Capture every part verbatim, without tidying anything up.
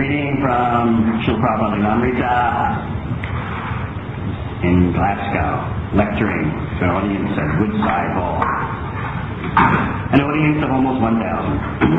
Reading from Srila Prabhupada Limamrita in Glasgow, lecturing to an audience at Woodside Hall. An audience of almost one thousand.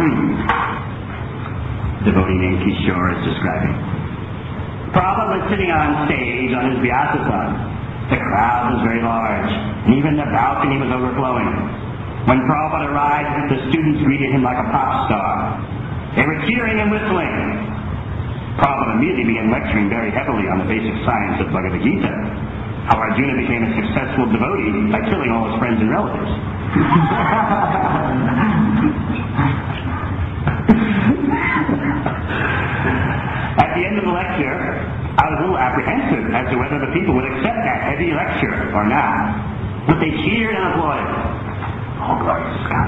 Devotee named Kishore is describing. Prabhupada was sitting on stage on his Vyasasana. The crowd was very large, and even the balcony was overflowing. When Prabhupada arrived, the students greeted him like a pop star. They were cheering and whistling. Prabhupada immediately began lecturing very heavily on the basic science of Bhagavad Gita, how Arjuna became a successful devotee by killing all his friends and relatives. At the end of the lecture, I was a little apprehensive as to whether the people would accept that heavy lecture or not. But they cheered and applauded. All glory to God.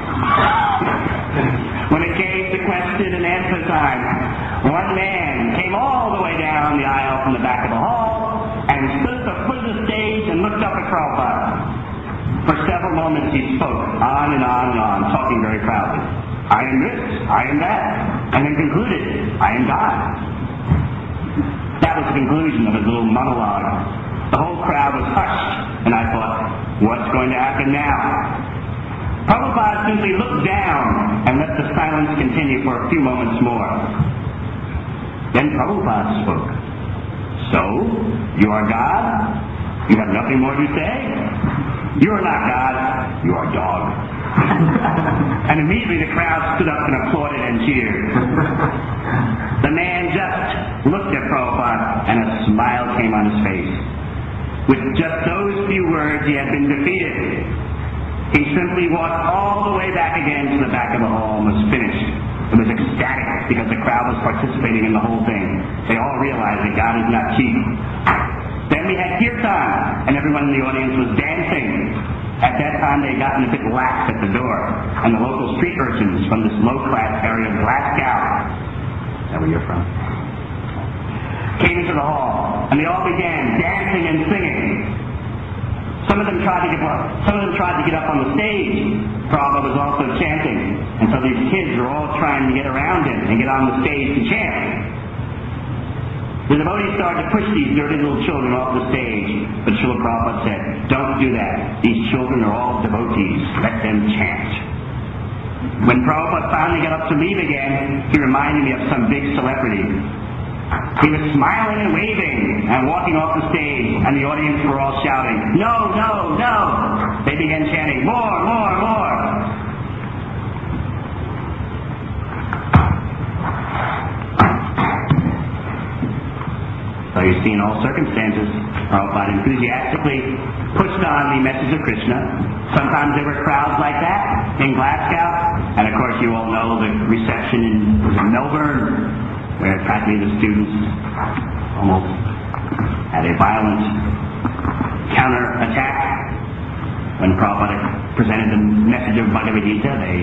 When it came to question and answer time, one man came all the way down the aisle from the back of the hall and stood at the foot of the stage and looked up at Prabhupada. For several moments he spoke on and on and on, talking very proudly. I am this, I am that, and then concluded, I am God. That was the conclusion of his little monologue. The whole crowd was hushed, and I thought, what's going to happen now? Prabhupada simply looked down and let the silence continue for a few moments more. Then Prabhupada spoke. So, you are God? You have nothing more to say? You are not God, you are dog. And immediately the crowd stood up and applauded and cheered. The man just looked at Prabhupada and a smile came on his face. With just those few words, he had been defeated. He simply walked all the way back again to the back of the hall and was finished. It was ecstatic because the crowd was participating in the whole thing. They all realized that God is not cheap. Then we had kirtan, and everyone in the audience was dancing. At that time, they had gotten a bit lax at the door, and the local street urchins from this low-class area of Glasgow, is that where you're from, came into the hall, and they all began dancing and singing. Some of them tried to get up, some of them tried to get up on the stage. Prabhupada was also chanting, and so these kids were all trying to get around him and get on the stage to chant. The devotees started to push these dirty little children off the stage, but Srila Prabhupada said, don't do that. These children are all devotees. Let them chant. When Prabhupada finally got up to leave again, he reminded me of some big celebrity. He was smiling and waving and walking off the stage, and the audience were all shouting, no, no, no! They began chanting, more, more, more! So you see, in all circumstances, Prabhupada enthusiastically pushed on the message of Krishna. Sometimes there were crowds like that in Glasgow, and of course you all know the reception in, was in Melbourne, where practically the students almost had a violent counter-attack. When Prabhupada presented the message of Bhagavad Gita, they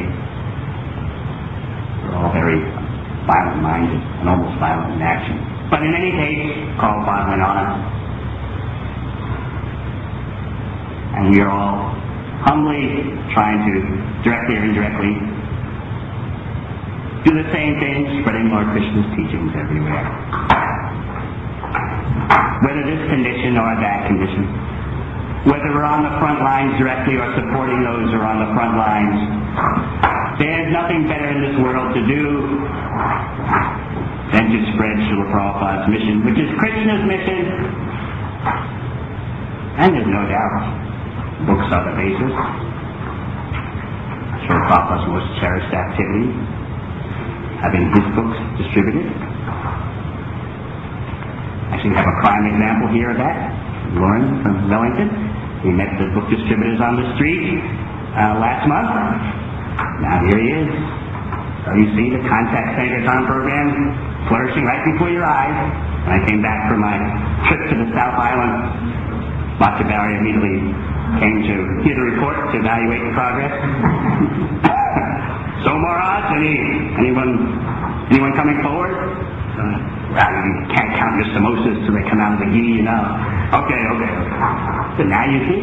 were all very violent-minded and almost violent in action. But in any case, Prabhupada went on. And we are all humbly trying to, directly or indirectly, do the same thing, spreading Lord Krishna's teachings everywhere. Whether this condition or that condition, whether we're on the front lines directly or supporting those who are on the front lines, there's nothing better in this world to do than to spread Srila Prabhupada's mission, which is Krishna's mission. And there's no doubt, books are the basis. Srila Prabhupada's most cherished activity, having his books distributed. Actually, we have a prime example here of that. Lauren from Wellington. We met the book distributors on the street uh, last month. Now here he is. So you see the Contact Sankirtan program flourishing right before your eyes. When I came back from my trip to the South Island, Bhattacharya immediately came to hear the report to evaluate the progress. So Maharaj, any, anyone, anyone coming forward? Uh, well, you can't count your samosas till they come out of the ghee, you know. Okay, okay, okay. So now you see.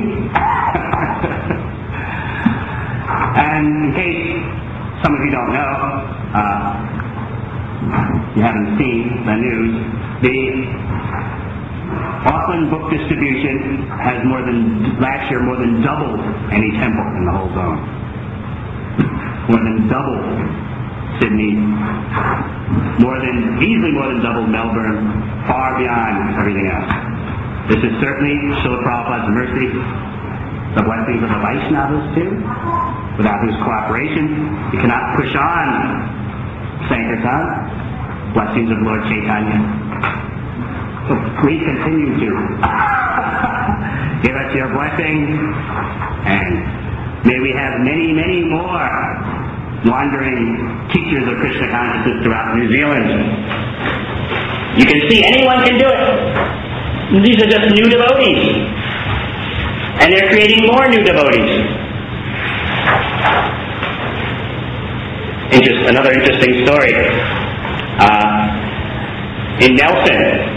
And in case some of you don't know, uh, you haven't seen the news, the Auckland book distribution has more than, last year, more than doubled any temple in the whole zone. More than doubled Sydney. More than, easily more than doubled Melbourne, far beyond everything else. This is certainly Srila Prabhupada's mercy, the blessings of the Vaishnavas too, without whose cooperation you cannot push on Sankirtan. Blessings of Lord Chaitanya. So please continue to give us your blessings, and may we have many, many more wandering teachers of Krishna consciousness throughout New Zealand. You can see anyone can do it. These are just new devotees, and they're creating more new devotees. And just another interesting story. Uh, in Nelson,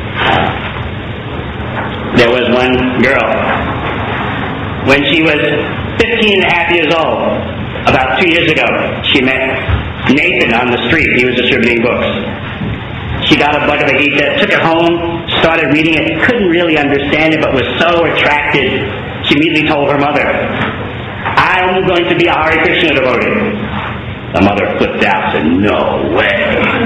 there was one girl. When she was fifteen and a half years old, about two years ago, she met Nathan on the street. He was distributing books. She got a Bhagavad Gita, took it home, started reading it, couldn't really understand it, but was so attracted, she immediately told her mother, I'm going to be a Hare Krishna devotee. The mother flipped out and said, no way.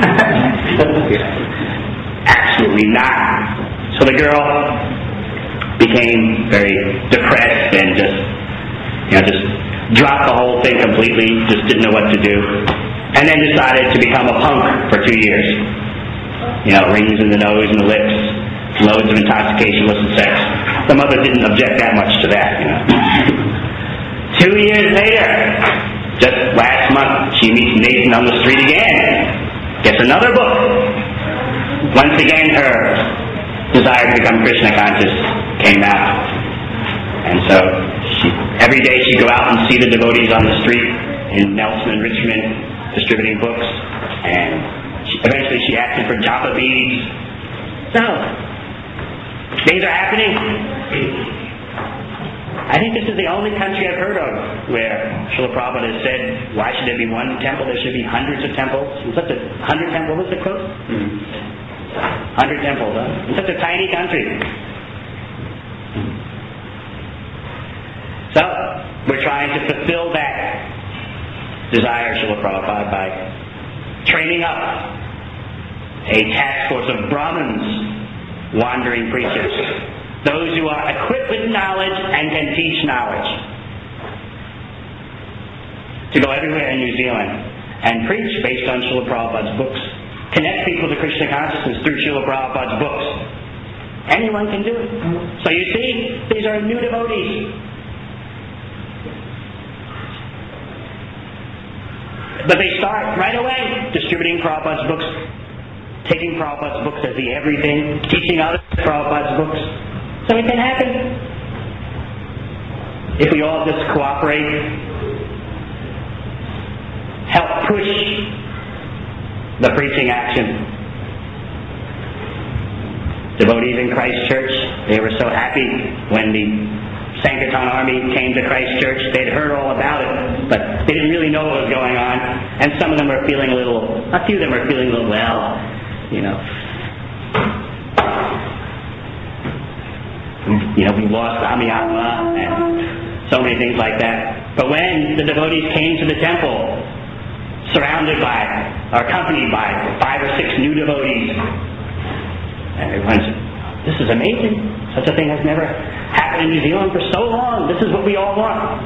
Absolutely not. So the girl became very depressed and just, you know, just dropped the whole thing completely, just didn't know what to do, and then decided to become a punk for two years. You know, rings in the nose and the lips, loads of intoxication, illicit sex. The mother didn't object that much to that, you know. Two years later, just last month, she meets Nathan on the street again, gets another book. Once again, her desire to become Krishna conscious came out. And so, she, every day she'd go out and see the devotees on the street in Nelson and Richmond distributing books, and she, eventually she asked him for japa beads. So, things are happening. I think this is the only country I've heard of where Srila Prabhupada has said, why should there be one temple? There should be hundreds of temples. In such a hundred temples, what was the quote? Mm-hmm. Hundred temples, huh? In such a tiny country. So, we're trying to fulfill that desire, Srila Prabhupada, by training up a task force of Brahmins, wandering preachers, those who are equipped with knowledge and can teach knowledge, to go everywhere in New Zealand and preach based on Srila Prabhupada's books, connect people to Krishna consciousness through Srila Prabhupada's books. Anyone can do it. So you see, these are new devotees. But they start right away distributing Prabhupada's books, taking Prabhupada's books as the everything, teaching others Prabhupada's books. So it can happen. If we all just cooperate, help push the preaching action. Devotees in Christ Church, they were so happy when the Sankirtan army came to Christ Church. They'd heard all about it, but they didn't really know what was going on. And some of them were feeling a little, a few of them were feeling a little, well, you know, you know, we lost Amiyama and so many things like that. But when the devotees came to the temple, surrounded by, or accompanied by five or six new devotees, and everyone said, this is amazing. Such a thing has never happened in New Zealand for so long. This is what we all want.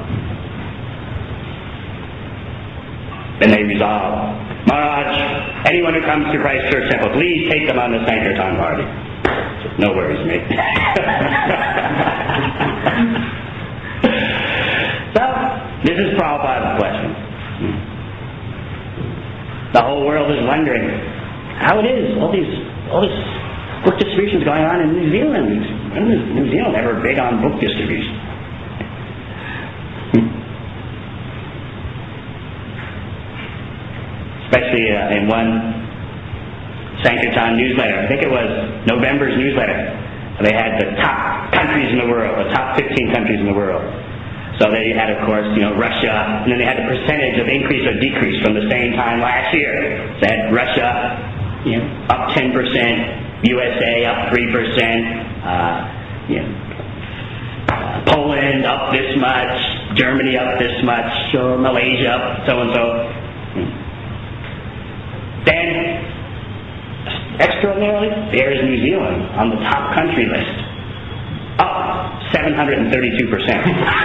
Then they resolve, Maharaj, anyone who comes to Christ Church Temple, please take them on the Sankirtan party. No worries, mate. So, this is Prabhupada's question. The whole world is wondering how it is, all these, all this book distribution is going on in New Zealand. When was New Zealand ever big on book distribution? Especially uh, in one Sankirtan newsletter. I think it was November's newsletter. They had the top countries in the world, the top fifteen countries in the world. So they had, of course, you know, Russia, and then they had the percentage of increase or decrease from the same time last year. They had Russia, you know, up ten percent, U S A up three percent, uh, you know, uh, Poland up this much, Germany up this much, or Malaysia up so and so. Then, extraordinarily, there is New Zealand on the top country list, up seven hundred thirty-two percent.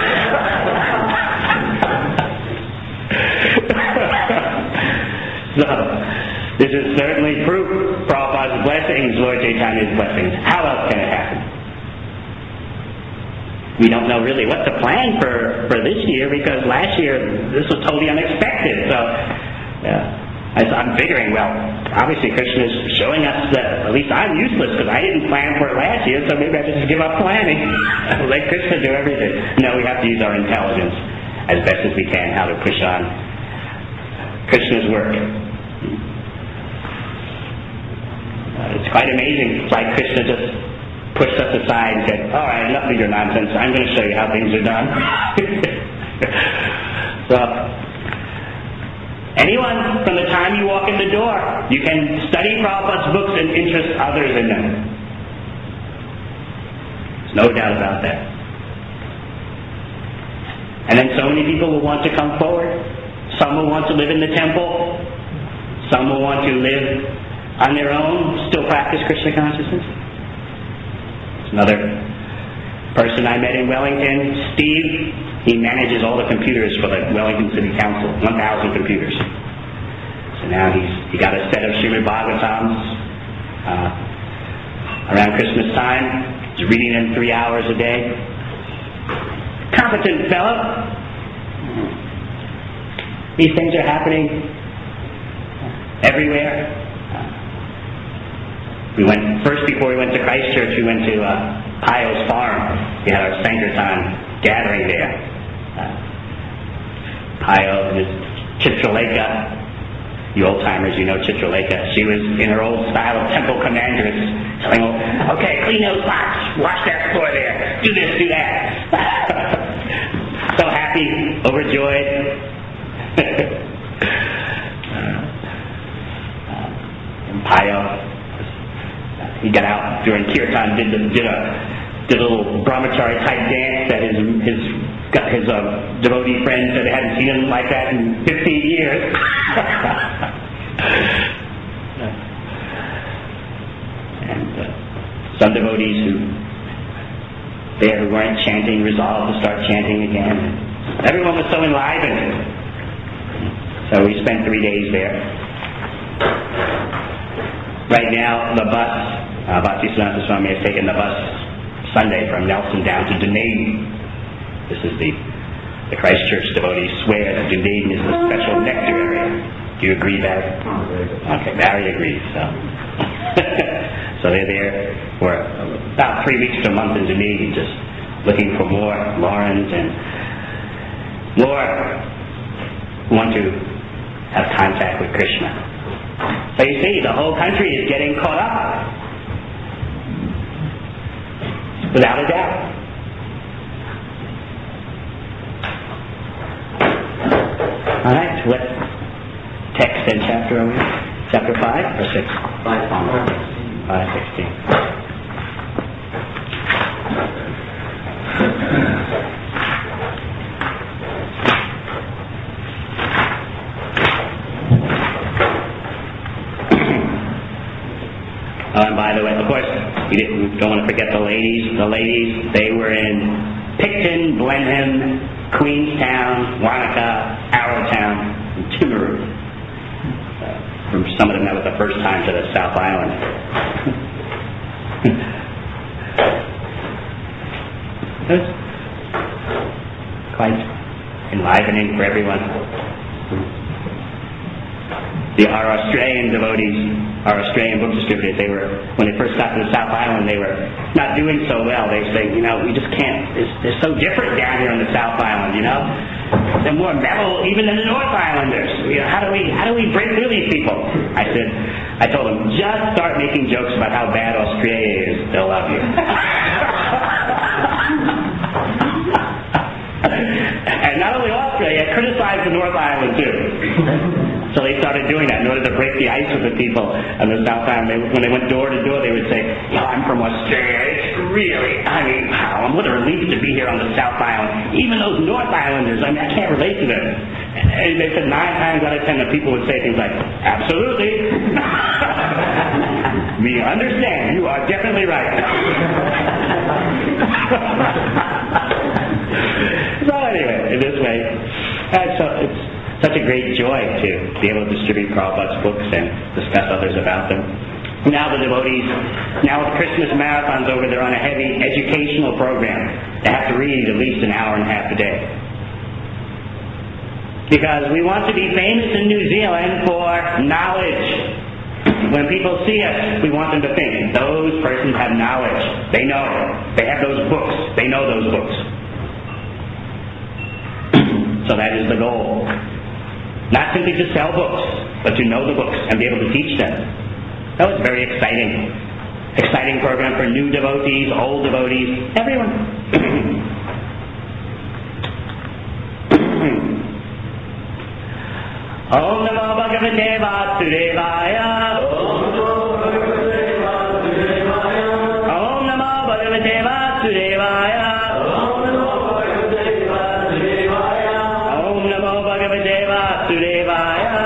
So, this is certainly proof, Prabhupada's blessings, Lord Chaitanya's blessings. How else can it happen? We don't know really what to plan for, for this year, because last year this was totally unexpected. So, yeah. As I'm figuring, well, obviously Krishna is showing us that at least I'm useless because I didn't plan for it last year, so maybe I just give up planning. Let Krishna do everything. No, we have to use our intelligence as best as we can how to push on Krishna's work. Uh, it's quite amazing. It's like Krishna just pushed us aside and said, all right, enough of your nonsense. I'm going to show you how things are done. So, anyone, from the time you walk in the door, you can study Prabhupada's books and interest others in them. There's no doubt about that. And then so many people will want to come forward. Some will want to live in the temple. Some will want to live on their own, still practice Krishna consciousness. There's another person I met in Wellington, Steve. He manages all the computers for the Wellington City Council, one thousand computers. So now he's he got a set of Srimad Bhagavatams uh, around Christmas time. He's reading them three hours a day. Competent fellow. These things are happening everywhere. Uh, we went first before we went to Christchurch. We went to uh, Pio's farm. We had our Sankirtan gathering there. Uh, Pio and his Chitraleka, you old-timers, you know Chitraleka. She was in her old style of temple commandress, telling them, okay, clean those pots, wash that floor there, do this, do that. So happy, overjoyed. uh, and Pio, he got out during Kirtan, did, the, did a did a little brahmachari type dance that his his his uh, devotee friend said they hadn't seen him like that in fifteen years. And uh, some devotees who there who weren't chanting resolved to start chanting again. Everyone was so enlivened. So we spent three days there. Right now, the bus, uh, Bhaktisiddhanta Swami has taken the bus Sunday from Nelson down to Dunedin. This is the the Christchurch devotees swear that Dunedin is the special nectar area. Do you agree, Barry? Okay, Barry agrees. So, so they're there for about three weeks to a month in Dunedin, just looking for more Laurens and more want to have contact with Krishna. So you see, the whole country is getting caught up. Without a doubt. All right, what text and chapter are we in? Chapter five or six? Five. Five sixteen. Oh, and by the way, of course, you didn't, don't want to forget the ladies. The ladies, they were in Picton, Blenheim, Queenstown, Wanaka, Arrowtown, and Timaru. Uh, from some of them, that was the first time to the South Island. It was quite enlivening for everyone. The, our Australian devotees, our Australian book distributors, they were, when they first got to the South Island, they were not doing so well. They say, you know, we just can't, it's, they're so different down here on the South Island, you know. They're more mellow even than the North Islanders. You know, how do we, how do we break through these people? I said, I told them, just start making jokes about how bad Australia is. They'll love you. And not only Australia, criticize the North Island too. So they started doing that in order to break the ice with the people on the South Island. They, when they went door to door, they would say, "Yo, I'm from Australia. It's really, I mean, wow, what a relief to be here on the South Island. Even those North Islanders, I mean, I can't relate to them." And they said nine times out of ten the people would say things like, "Absolutely. We understand. You are definitely right." So anyway, in this way, uh, so it's such a great joy to be able to distribute Prabhupada's books and discuss others about them. Now the devotees, now with Christmas marathons over, they're on a heavy educational program. They have to read at least an hour and a half a day. Because we want to be famous in New Zealand for knowledge. When people see us, we want them to think, those persons have knowledge. They know. They have those books. They know those books. So that is the goal. Not simply to sell books, but to know the books and be able to teach them. That was very exciting. Exciting program for new devotees, old devotees, everyone. Om Namo Bhagavate Vasudevaya. Om Namo Bhagavate Vasudevaya. Om Namo Bhagavate Vasudevaya.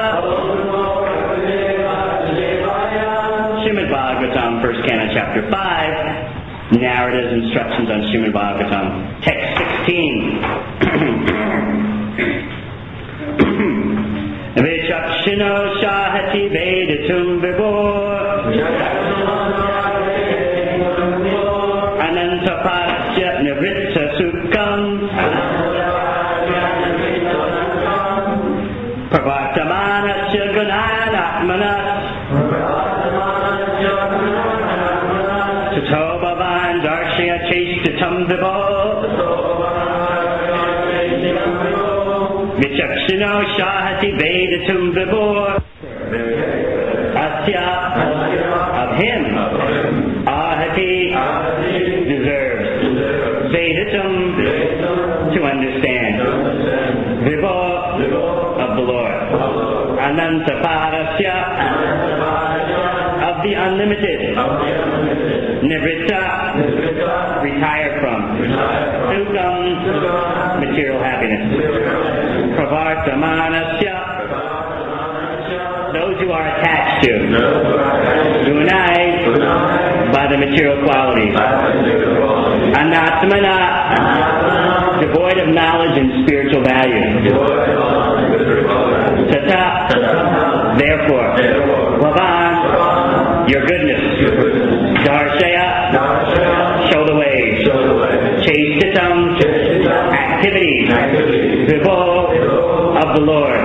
Srimad Bhagavatam, first canon, chapter five. Narrative instructions on Srimad Bhagavatam, text sixteen. Vichakshino shahati vedatum vibhor Ananta parasya nivritta sukham Pravartamanasya gunanatmanas Tato bhavan darshya cheshtatam vibhor Vichakshino shahati vedatum vibhor Asya, of him, ahati, deserves, vedatum, to understand, vibhor, of the Lord, ananta parasya, of the unlimited, nivritta, retired from, sukham, material happiness, pravartamanasya, those who are attached to, gunai, by the material qualities, anatmana, devoid of knowledge and spiritual value, tata, therefore, lavan, your goodness, darshaya, show the way, cheshtatam, activities, vibho, of the Lord.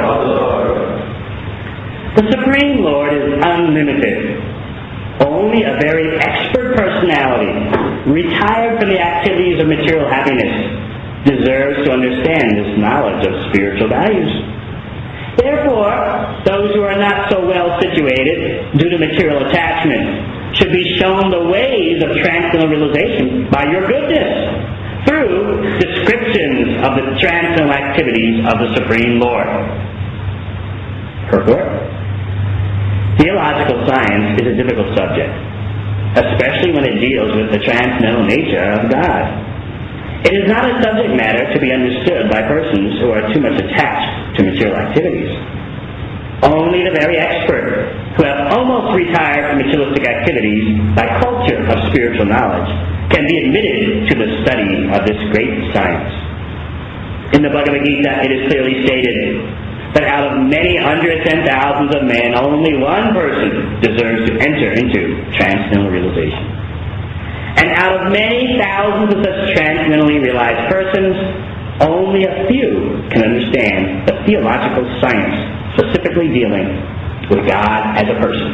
The Supreme Lord is unlimited. Only a very expert personality, retired from the activities of material happiness, deserves to understand this knowledge of spiritual values. Therefore, those who are not so well situated due to material attachment should be shown the ways of transcendental realization by your goodness, through descriptions of the transcendental activities of the Supreme Lord. Purport. Theological science is a difficult subject, especially when it deals with the transcendental nature of God. It is not a subject matter to be understood by persons who are too much attached to material activities. Only the very expert, who have almost retired from materialistic activities by culture of spiritual knowledge, can be admitted to the study of this great science. In the Bhagavad Gita, it is clearly stated that out of many hundreds and thousands of men, only one person deserves to enter into transcendental realization. And out of many thousands of such transcendentally realized persons, only a few can understand the theological science specifically dealing with God as a person.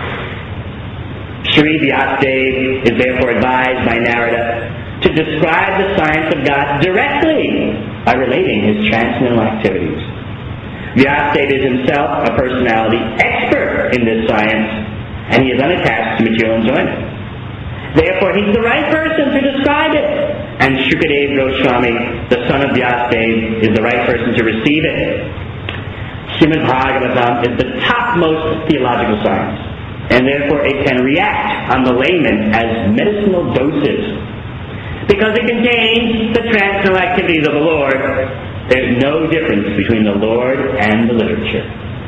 Sri Vyasadeva is therefore advised by Narada to describe the science of God directly by relating his transcendental activities. Vyasadeva is himself a personality expert in this science, and he is unattached to material enjoyment. Therefore, he's the right person to describe it. And Shukadeva Goswami, the son of Vyasadeva, is the right person to receive it. Srimad Bhagavatam is the topmost theological science, and therefore it can react on the layman as medicinal doses. Because it contains the transcendental activities of the Lord, there's no difference between the Lord and the literature.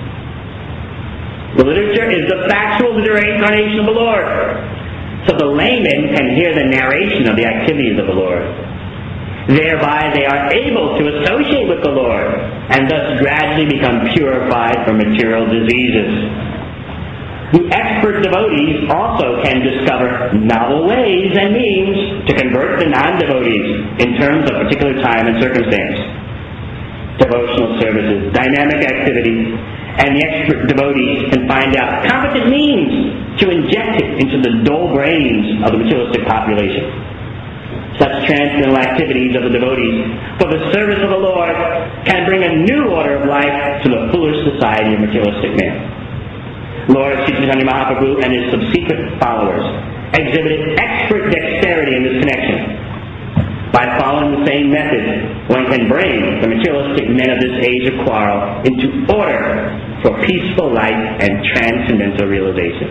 The literature is the factual reincarnation of the Lord. So the layman can hear the narration of the activities of the Lord. Thereby they are able to associate with the Lord and thus gradually become purified from material diseases. The expert devotees also can discover novel ways and means to convert the non-devotees in terms of particular time and circumstance. Devotional services, dynamic activity, and the expert devotees can find out competent means to inject it into the dull brains of the materialistic population. Such transcendental activities of the devotees for the service of the Lord can bring a new order of life to the foolish society of materialistic men. Lord Sri Chaitanya Mahaprabhu and his subsequent followers exhibited expert dexterity in this connection. By following the same method, one can bring the materialistic men of this age of quarrel into order for peaceful life and transcendental realization.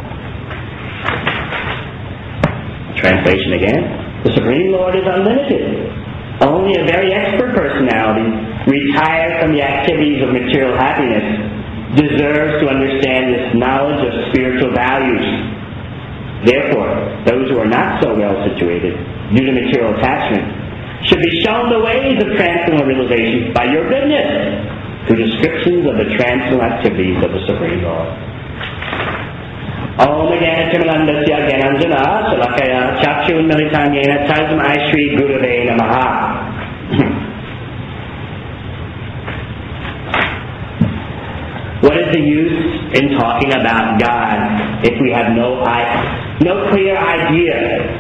Translation again. The Supreme Lord is unlimited. Only a very expert personality, retired from the activities of material happiness, deserves to understand this knowledge of spiritual values. Therefore, those who are not so well situated, due to material attachment, should be shown the ways of transcendental realization by your goodness, through descriptions of the transcendental activities of the Supreme Lord. Om Gana Timanandasya Gananjana Salakaya Chakshun Militanyena Tasmai Shri Gurave Namaha. What is the use in talking about God if we have no I, no clear idea?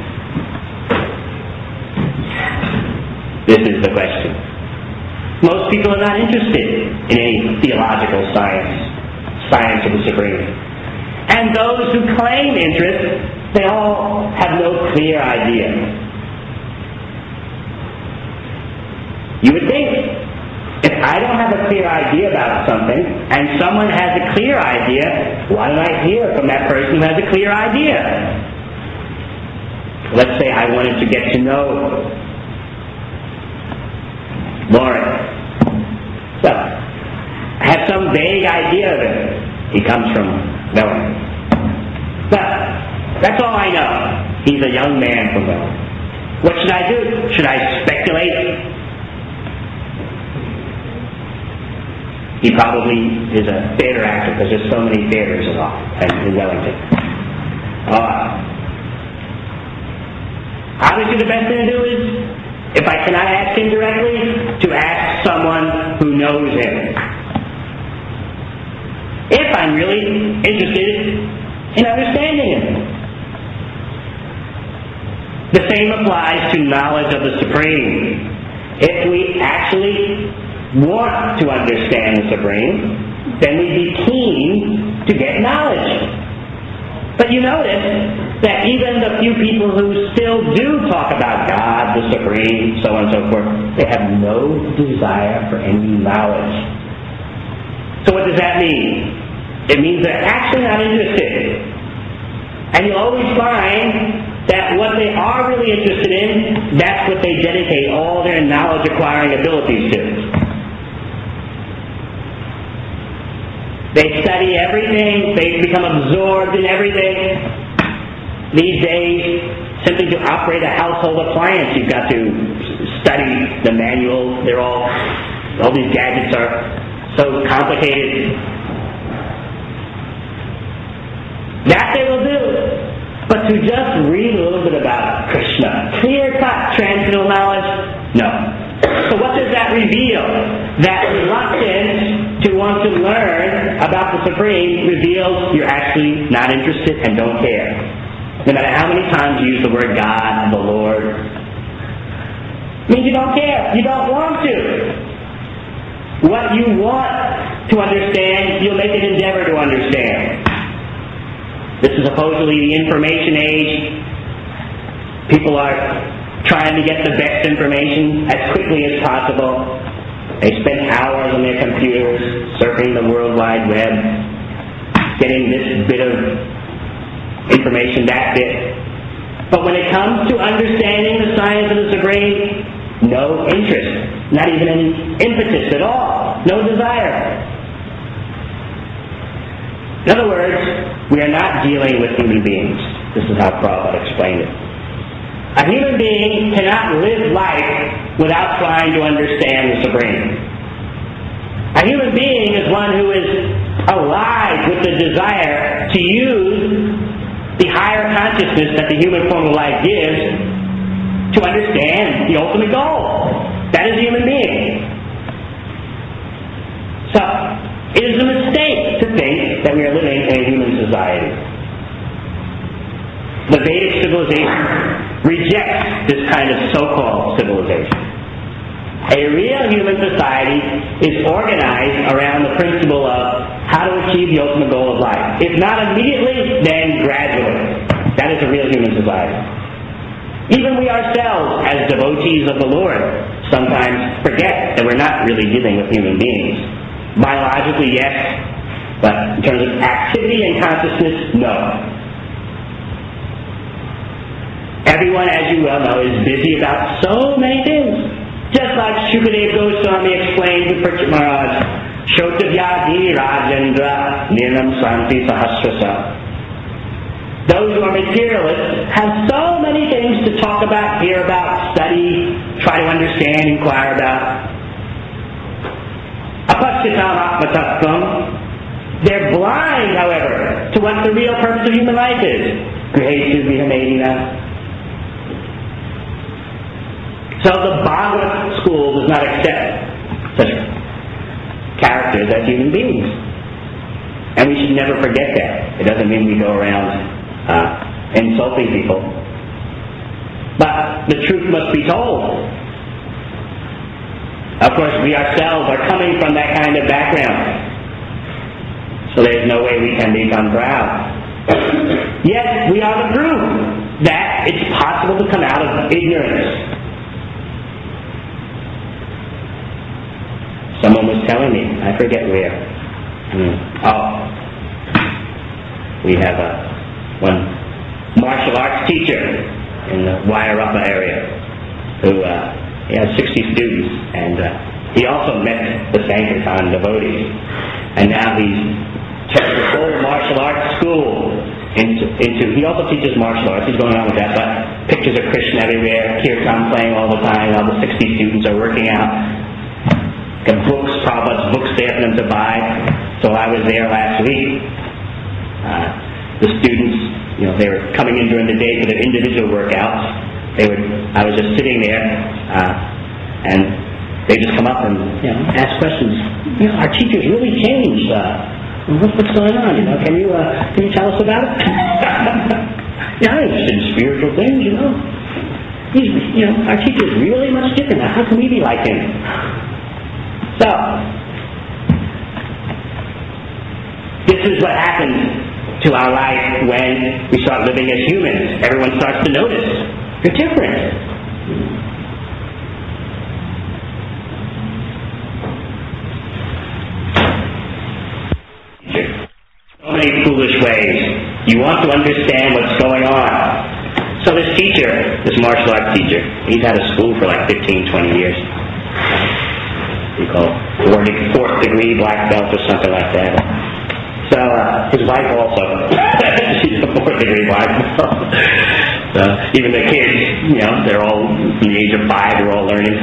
This is the question. Most people are not interested in any theological science, science of the Supreme. And those who claim interest, they all have no clear idea. You would think, if I don't have a clear idea about something, and someone has a clear idea, why don't I hear from that person who has a clear idea? Let's say I wanted to get to know Lawrence. So, I have some vague idea of it. He comes from Welland. But that's all I know. He's a young man from Welland. What should I do? Should I speculate? He probably is a theater actor because there's so many theaters in Wellington. Uh, obviously the best thing to do is, if I cannot ask him directly, to ask someone who knows him. If I'm really interested in understanding him. The same applies to knowledge of the Supreme. If we actually want to understand the Supreme, then we'd be keen to get knowledge. But you notice that even the few people who still do talk about God, the Supreme, so on and so forth, they have no desire for any knowledge. So what does that mean? It means they're actually not interested. And you'll always find that what they are really interested in, that's what they dedicate all their knowledge-acquiring abilities to. They study everything. They become absorbed in everything. These days, simply to operate a household appliance, you've got to study the manual. They're all, all these gadgets are so complicated. That they will do. But to just read a little bit about Krishna, clear-cut transcendental knowledge, no. So what does that reveal? That reluctance to want to learn about the Supreme reveals you're actually not interested and don't care. No matter how many times you use the word God, the Lord, it means you don't care. You don't want to. What you want to understand, you'll make an endeavor to understand. This is supposedly the information age. People are trying to get the best information as quickly as possible. They spend hours on their computers, surfing the World Wide Web, getting this bit of information, that bit. But when it comes to understanding the science of the brain, no interest, not even any impetus at all, no desire. In other words, we are not dealing with human beings. This is how Prabhupada explained it. A human being cannot live life without trying to understand the Supreme. A human being is one who is alive with the desire to use the higher consciousness that the human form of life gives to understand the ultimate goal. That is a human being. So, it is a mistake to think that we are living in a human society. The Vedic civilization rejects this kind of so-called civilization. A real human society is organized around the principle of how to achieve the ultimate goal of life. If not immediately, then gradually. That is a real human society. Even we ourselves, as devotees of the Lord, sometimes forget that we're not really dealing with human beings. Biologically, yes, but in terms of activity and consciousness, no. Everyone, as you well know, is busy about so many things. Just like Shukadeva Goswami explained to Parikshit Maharaj, Shotavyadi Rajendra Nirnam Santi Sahasrasa. Those who are materialists have so many things to talk about, hear about, study, try to understand, inquire about. Apaschitam Atmatattvam. They're blind, however, to what the real purpose of human life is. Grihesu Vihamedina. So the Bhagavad school does not accept such characters as human beings. And we should never forget that. It doesn't mean we go around uh, insulting people. But the truth must be told. Of course, we ourselves are coming from that kind of background. So there's no way we can become proud. Yet, we are the proof that it's possible to come out of ignorance. Someone was telling me, I forget where. Hmm. Oh, we have a one martial arts teacher in the Wairarapa area who uh, he has sixty students, and uh, he also met the Sankirtan devotees, and now he's turned the whole martial arts school into, into. He also teaches martial arts. He's going on with that, but pictures of Krishna everywhere, kirtan playing all the time. All the sixty students are working out. Got books, Prabhupada's books there for them to buy. So I was there last week. Uh, the students, you know, they were coming in during the day for their individual workouts. They were, I was just sitting there, uh, and they just come up and, you know, ask questions. You know, our teacher's really changed. Uh, what, what's going on? You know, can you uh, can you tell us about it? Yeah, I'm interested in spiritual things. You know, he's, you know, our teacher's really much different. Now, how can we be like him? So, this is what happens to our life when we start living as humans. Everyone starts to notice you're different. So many foolish ways. You want to understand what's going on. So this teacher, this martial arts teacher, he's had a school for like fifteen, twenty years. We call it fourth degree black belt or something like that. So uh, his wife also, she's a fourth degree black belt. So even the kids, you know, they're all from the age of five, they're all learning.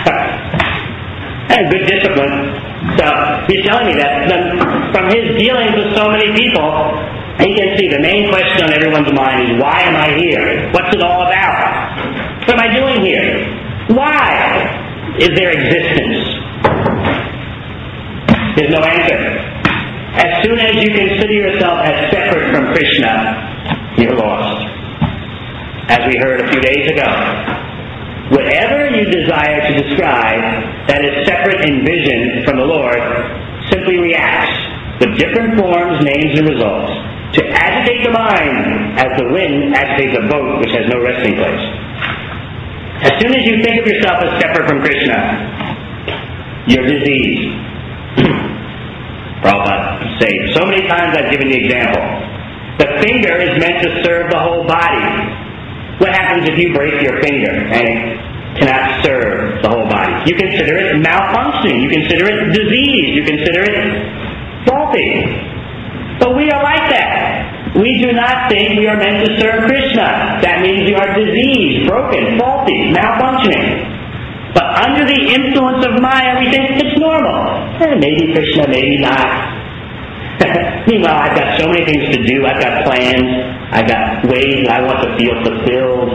And good discipline. So he's telling me that from his dealings with so many people, he can see the main question on everyone's mind is, why am I here? What's it all about? What am I doing here? Why is there existence? There's no answer. As soon as you consider yourself as separate from Krishna, you're lost. As we heard a few days ago, whatever you desire to describe that is separate in vision from the Lord simply reacts with different forms, names, and results to agitate the mind as the wind agitates a boat which has no resting place. As soon as you think of yourself as separate from Krishna, You're diseased. Prabhupada say, so many times I've given the example. The finger is meant to serve the whole body. What happens if you break your finger and it cannot serve the whole body? You consider it malfunctioning. You consider it disease. You consider it faulty. But we are like that. We do not think we are meant to serve Krishna. That means we are diseased, broken, faulty, malfunctioning. But under the influence of Maya, we think it's normal. Eh, maybe Krishna, maybe not. Meanwhile, I've got so many things to do. I've got plans. I've got ways I want to feel fulfilled.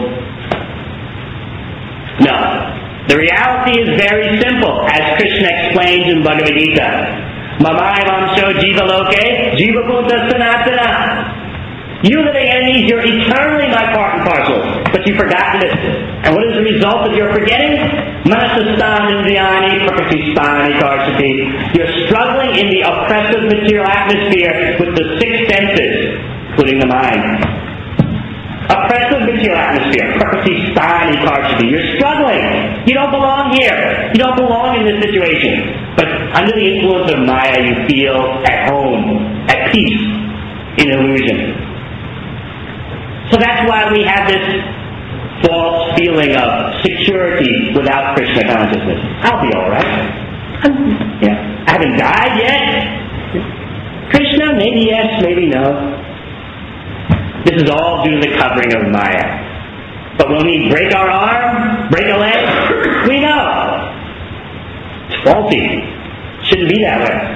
No. The reality is very simple, as Krishna explains in Bhagavad Gita. Mamai vamsho jiva loke, jiva bhuta sanatana. You living enemies, you're eternally my part and parcel, but you've forgotten it. And what is the result of your forgetting? Manasastan indriyani prakasistani karsati. You're struggling in the oppressive material atmosphere with the six senses, including the mind. Oppressive material atmosphere, prakasistani karsati. You're struggling. You don't belong here. You don't belong in this situation. But under the influence of Maya, you feel at home, at peace, in illusion. So that's why we have this false feeling of security without Krishna consciousness. I'll be all right. Yeah. I haven't died yet. Krishna, maybe yes, maybe no. This is all due to the covering of Maya. But when we break our arm, break a leg, we know. It's faulty. Shouldn't be that way.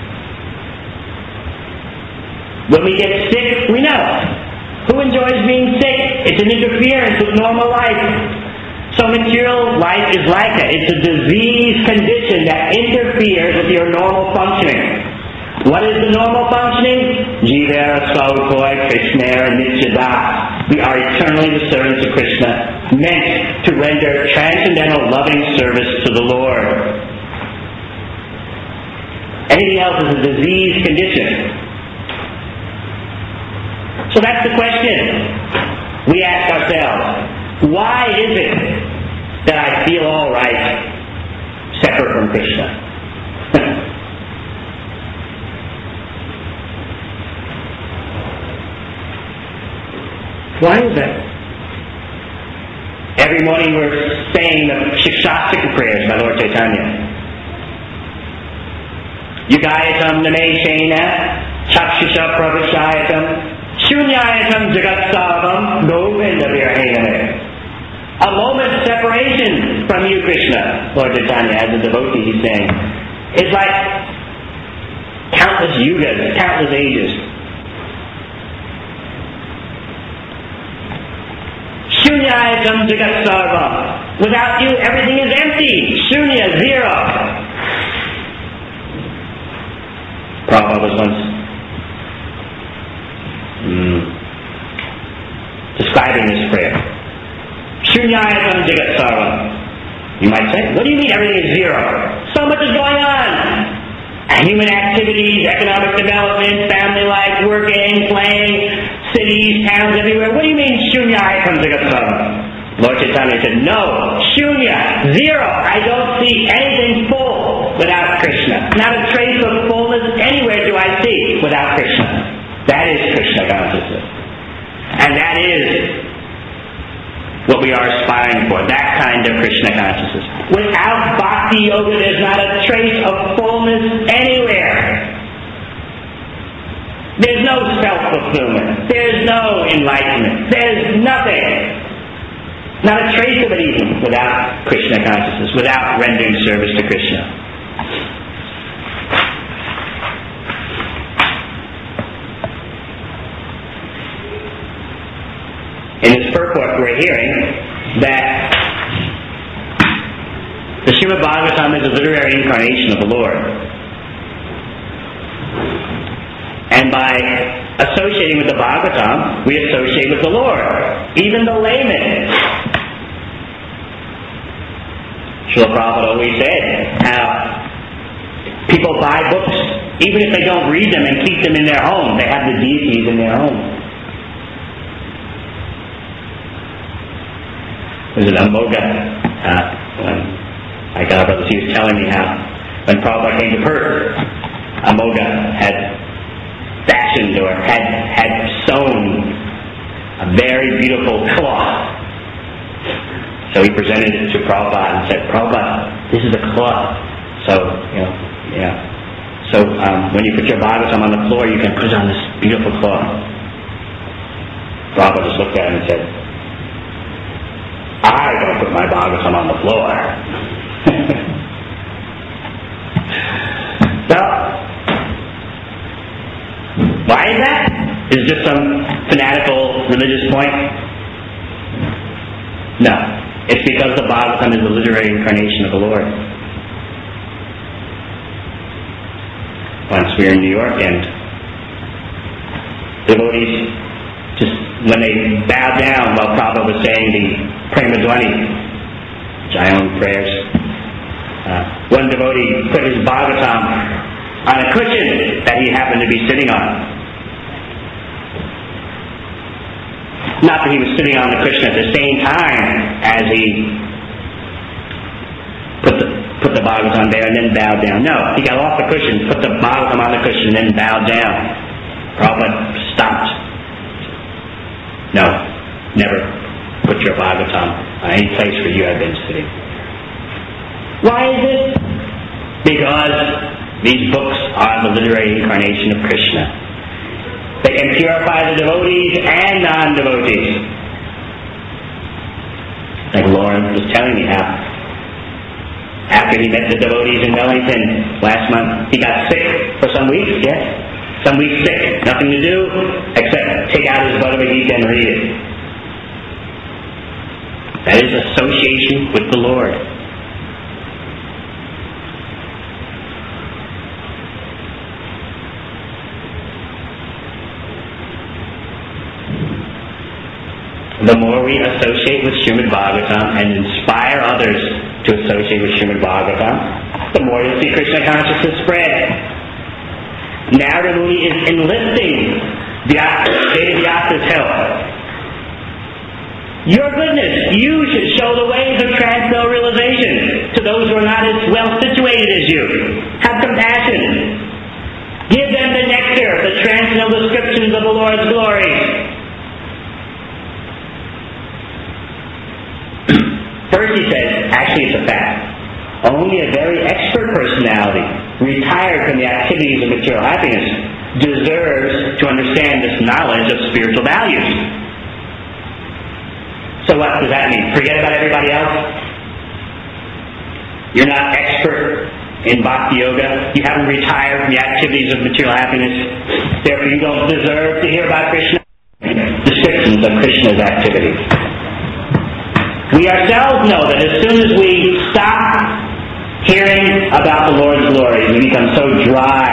When we get sick, we know. Who enjoys being sick? It's an interference with normal life. So material life is like that. It's a disease condition that interferes with your normal functioning. What is the normal functioning? Jivara Saukoi Krishnera Nityada. We are eternally discerned to Krishna, meant to render transcendental loving service to the Lord. Anything else is a disease condition. So that's the question we ask ourselves. Why is it that I feel all right separate from Krishna? Why is that? Every morning we're saying the Shikshastika prayers by Lord Chaitanya. Yugayatam Nameshena Chakshusha Pravashayatam Shunyayatam Jagatsavam Govinda Virahene. A moment's separation from you, Krishna, Lord Chaitanya, as a devotee he's saying, is like countless yugas, countless ages. Shunyayatam Jagatsavam. Without you, everything is empty. Shunya, zero. Prabhupada was once Mm. describing this prayer. Shunyayatam Jagat Sarvam. You might say, what do you mean everything is zero? So much is going on. Human activities, economic development, family life, working, playing, cities, towns, everywhere. What do you mean Shunyayatam Jagat Sarvam? Lord Chaitanya said, no, Shunya, zero. I don't see anything full without Krishna. Not a trace of fullness anywhere do I see without Krishna. That is Krishna consciousness. And that is what we are aspiring for, that kind of Krishna consciousness. Without Bhakti Yoga, there's not a trace of fullness anywhere. There's no self-fulfillment. There's no enlightenment. There's nothing. Not a trace of it even without Krishna consciousness, without rendering service to Krishna. In this purport, we're hearing that the Srimad Bhagavatam is a literary incarnation of the Lord. And by associating with the Bhagavatam, we associate with the Lord. Even the layman. Srila Prabhupada always said how people buy books, even if they don't read them and keep them in their home. They have the deities in their home. Was it Amboga? Uh, when I got up, he was telling me how When Prabhupada came to Perth, Amoga had fashioned or had, had sewn a very beautiful cloth. So he presented it to Prabhupada and said, Prabhupada, this is a cloth. So, you know, yeah. So um, when you put your Bhagavatam on the floor, you can put it on this beautiful cloth. Prabhupada just looked at him and said, I don't put my Bhagavatam on the floor. So, why is that? Is it just some fanatical religious point? No. It's because the Bhagavatam is the literary incarnation of the Lord. Once we were in New York, and devotees, just when they bowed down while Prabhupada was saying the Prema Dwani, Jayam prayers, uh, one devotee put his Bhagavatam on a cushion that he happened to be sitting on. Not that he was sitting on the cushion at the same time as he put the put the Bhagavatam there and then bowed down. No, he got off the cushion, put the Bhagavatam on the cushion, and then bowed down. Prabhupada stopped. No, never put your Bhagavatam on any place where you have been sitting. Why is this? Because these books are the literary incarnation of Krishna. They can purify the devotees and non-devotees. Like Lauren was telling me how after he met the devotees in Wellington last month, he got sick for some weeks, yes? Some weeks sick. Nothing to do except take out his Bhagavad Gita and read it. That is association with the Lord. The more we associate with Srimad Bhagavatam and inspire others to associate with Srimad Bhagavatam, the more you'll see Krishna consciousness spread. Narada Muni is enlisting Vedavyas's help. Your goodness, you should show the ways of transcendental realization to those who are not as well situated as you. Have compassion. Give them the nectar, the transcendental descriptions of the Lord's glories. First he says, actually it's a fact, only a very expert personality, retired from the activities of material happiness, deserves to understand this knowledge of spiritual values. So what does that mean? Forget about everybody else? You're not expert in Bhakti Yoga. You haven't retired from the activities of material happiness. Therefore you don't deserve to hear about Krishna. Descriptions of Krishna's activities. We ourselves know that as soon as we stop hearing about the Lord's glories, we become so dry.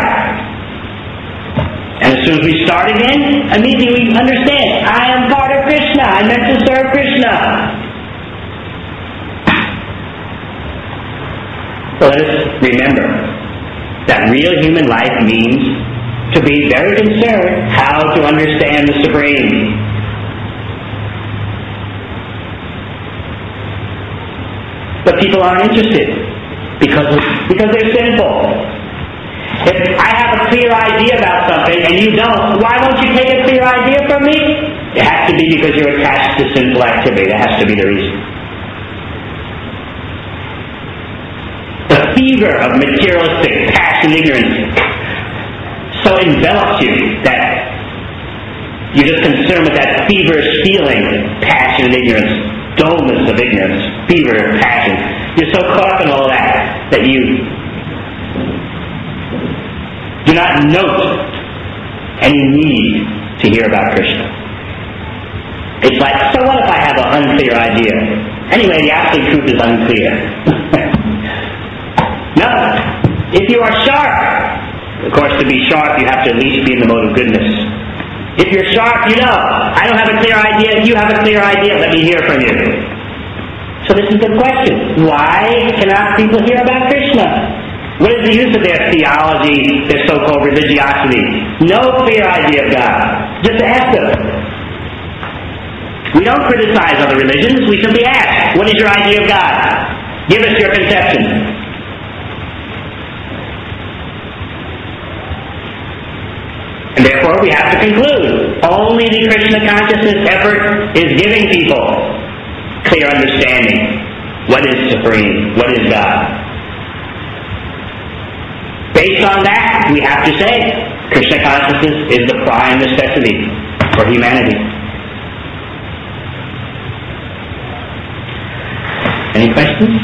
And as soon as we start again, immediately we understand, I am part of Krishna. I'm meant to serve Krishna. So let us remember that real human life means to be very concerned how to understand the Supreme. But people aren't interested because, because they're sinful. If I have a clear idea about something and you don't, why won't you take a clear idea from me? It has to be because you're attached to sinful activity. That has to be the reason. The fever of materialistic passion ignorance so envelops you that you're just concerned with that feverish feeling, passion and ignorance. Dullness of ignorance, fever of passion. You're so caught up in all that that you do not note any need to hear about Krishna. It's like, so what if I have an unclear idea? Anyway, the absolute truth is unclear. No. If you are sharp, of course to be sharp you have to at least be in the mode of goodness. If you're sharp, you know, I don't have a clear idea, you have a clear idea, let me hear from you. So this is the question. Why cannot people hear about Krishna? What is the use of their theology, their so-called religiosity? No clear idea of God. Just ask them. We don't criticize other religions, we simply ask, what is your idea of God? Give us your conception. And therefore we have to conclude, only the Krishna consciousness effort is giving people clear understanding. What is supreme? What is God? Based on that, we have to say, Krishna consciousness is the prime necessity for humanity. Any questions?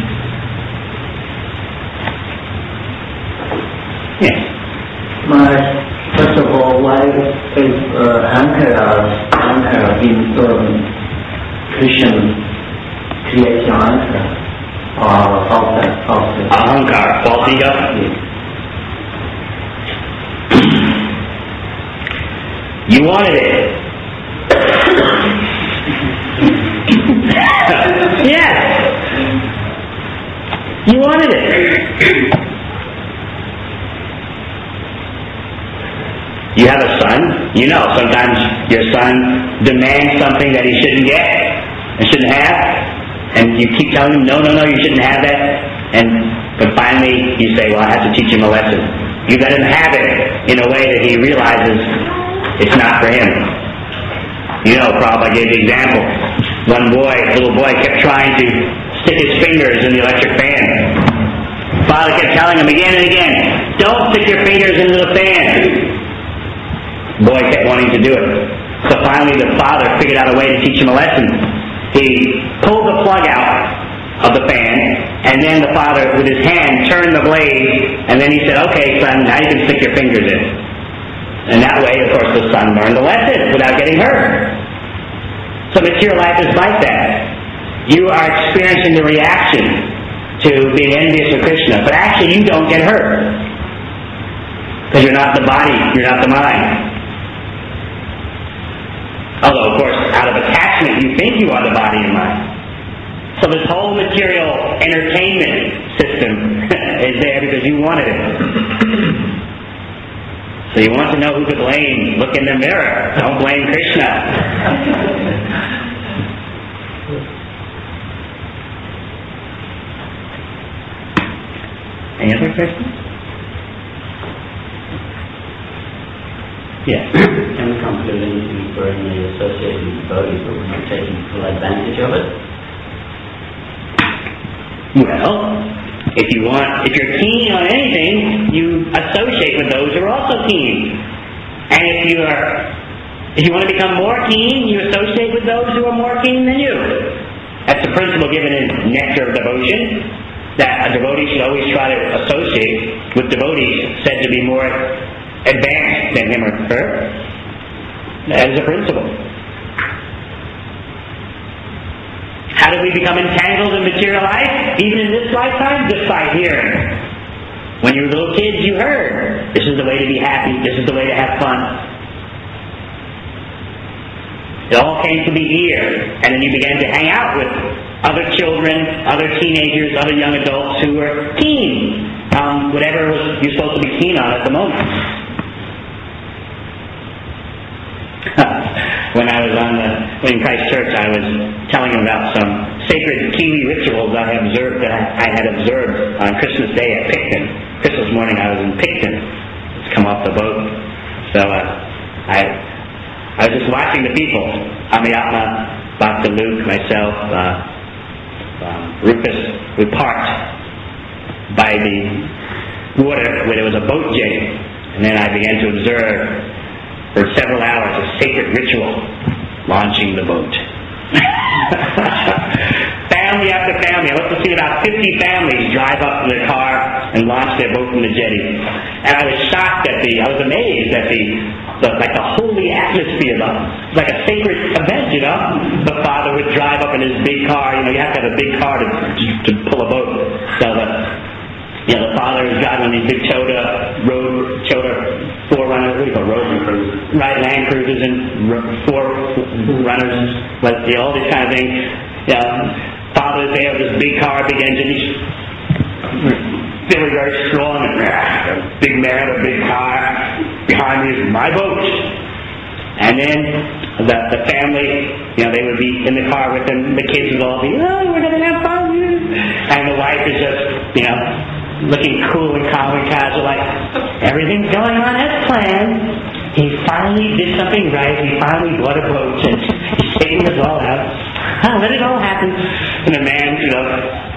Yes. My, first of all, why is uh, Ankara, Ankara being termed Christian creation answer or false? false Ahankar, false ego? Yes. You wanted it. Yes. You wanted it. You have a son. You know sometimes your son demands something that he shouldn't get and shouldn't have, and you keep telling him, no, no, no, you shouldn't have that. And but finally you say, well, I have to teach him a lesson. You let him have it in a way that he realizes it's not for him. You know, Prabhupada gave the example. One boy, little boy, kept trying to stick his fingers in the electric fan. Father kept telling him again and again, don't stick your fingers into the fan. The boy kept wanting to do it. So finally the father figured out a way to teach him a lesson. He pulled the plug out of the fan, and then the father, with his hand, turned the blade, and then he said, okay, son, now you can stick your fingers in. And that way, of course, the son learned the lesson without getting hurt. So material life is like that. You are experiencing the reaction to being envious of Krishna, but actually you don't get hurt. Because you're not the body, you're not the mind. Although, of course, out of attachment, you think you are the body and mind. So this whole material entertainment system is there because you wanted it. So you want to know who to blame, look in the mirror. Don't blame Krishna. Any other questions? Yes. Can we come to a limit to firmly associated with devotees, but we're not taking full advantage of it? Well, if you want, if you're keen on anything, you associate with those who are also keen. And if you are, if you want to become more keen, you associate with those who are more keen than you. That's the principle given in Nectar of Devotion, that a devotee should always try to associate with devotees said to be more advanced than him or her. That is a principle. How do we become entangled in material life, even in this lifetime? Just by hearing. When you were little kids, you heard, this is the way to be happy, this is the way to have fun. It all came from the ear, and then you began to hang out with other children, other teenagers, other young adults who were keen on whatever was you're supposed to be keen on at the moment. When I was on the in Christ Church, I was telling him about some sacred Kiwi rituals I had observed that I, I had observed on Christmas Day at Picton. Christmas morning, I was in Picton. Just come off the boat, so uh, I I was just watching the people. Amayatma, Bhakta Luke, myself, uh, um, Rufus. We parked by the water where there was a boat jig, and then I began to observe. For several hours, a sacred ritual, launching the boat. Family after family. I must have seen about fifty families drive up in their car and launch their boat from the jetty. And I was shocked at the, I was amazed at the, the like the holy atmosphere, the, like a sacred event, you know. The father would drive up in his big car. You know, you have to have a big car to, to pull a boat. So the, you know, the father is driving on these big Toyota road, Toyota four-runners, what do you call road cruisers? Right, Land Cruisers and four runners, but you know, all these kind of things. You know, father's there with this big car, big engine, he's feeling very strong, and uh, big man, a big car. Behind me is my boat. And then the the family, you know, they would be in the car with them, the kids would all be, oh, we're going to have fun. And the wife is just, you know, looking cool and calm and casual, like, everything's going on as planned. he finally did something right. He finally bought a boat and he's taking us all out. Oh, let it all happen. And the man, you know,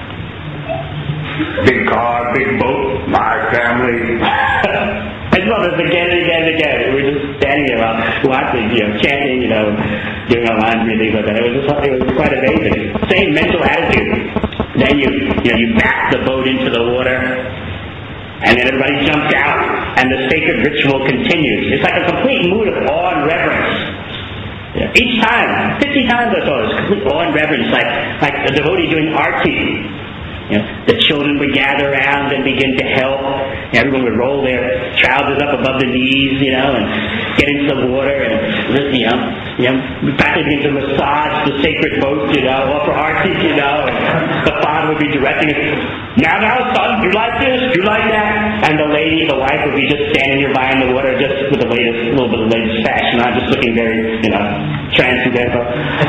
big car, big boat, my family. I saw this again and again and again. We were just standing there while watching, you know, chanting, you know, doing our laundry and things like that. It was just, it was quite amazing. Same mental attitude. Then you, you know, you back the boat into the water, and then everybody jumps out, and the sacred ritual continues. It's like a complete mood of awe and reverence. Yeah. Each time, fifty times I saw this, complete awe and reverence, like like a devotee doing arti. You know, the children would gather around and begin to help. Everyone would roll their trousers up above the knees, you know, and get into the water and, you know, you know, practically begin to massage the sacred boat, you know, offer arti, you know, and the father would be directing it. Now, now, son, do you like this? Do you like that? And the lady, the wife, would be just standing nearby in the water, just with the latest, a little bit of the latest fashion on, just looking very, you know, transcendental.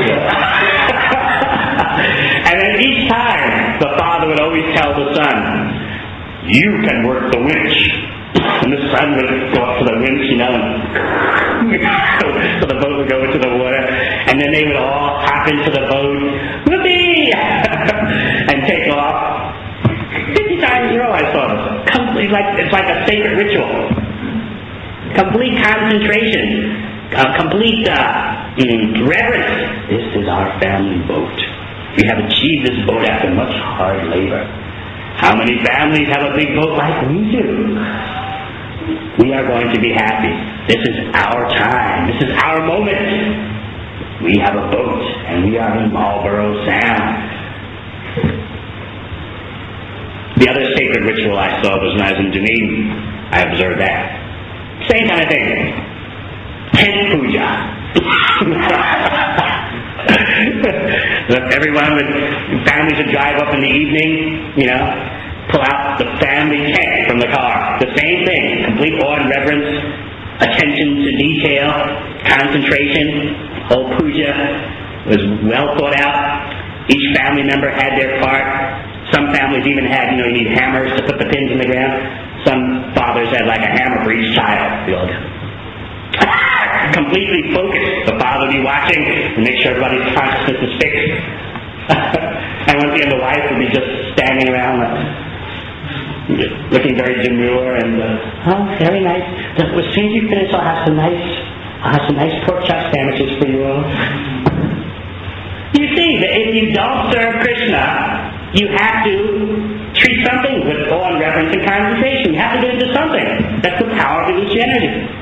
And then each time, the father would always tell the son, you can work the winch. And the son would go up to the winch, you know, and so the boat would go into the water. And then they would all hop into the boat, whoopee, and take off. Fifty times in a row I saw this. Complete, like, it's like a sacred ritual. Complete concentration. Uh, complete uh, mm, reverence. This is our family boat. We have achieved this boat after much hard labor. How many families have a big boat like we do? We are going to be happy. This is our time. This is our moment. We have a boat, and we are in Marlborough Sound. The other sacred ritual I saw was when I was in Dunedin. I observed that. Same kind of thing. Tent puja. Everyone would, families would drive up in the evening, you know, pull out the family tent from the car. The same thing, complete awe and reverence, attention to detail, concentration. Whole puja was well thought out. Each family member had their part. Some families even had, you know, you need hammers to put the pins in the ground. Some fathers had like a hammer for each child. The old completely focused. The father would be watching and make sure everybody's consciousness is fixed. And once again, the wife would be just standing around, uh, looking very demure and, uh, oh, very nice. As soon as you finish, I'll have some nice, I'll have some nice pork chop sandwiches for you all. You see that if you don't serve Krishna, you have to treat something with awe and reverence and concentration. You have to get into something. That's the power of each energy.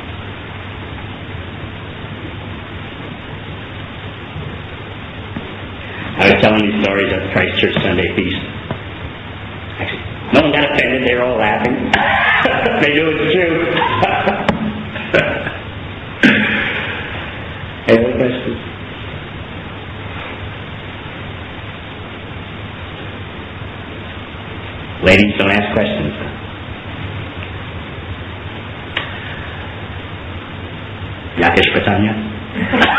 I was telling these stories at the Christchurch Sunday feast. Actually, no one got offended. They were all laughing. They knew it's true. Any other questions? Ladies, don't ask questions. Yakesh Pratanya?